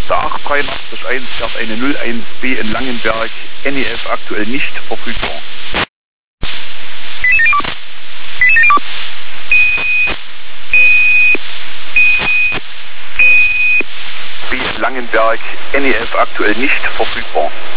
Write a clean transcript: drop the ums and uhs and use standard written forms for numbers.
Der 883-1 fährt eine 01B in Langenberg, NEF aktuell nicht verfügbar. B in Langenberg, NEF aktuell nicht verfügbar.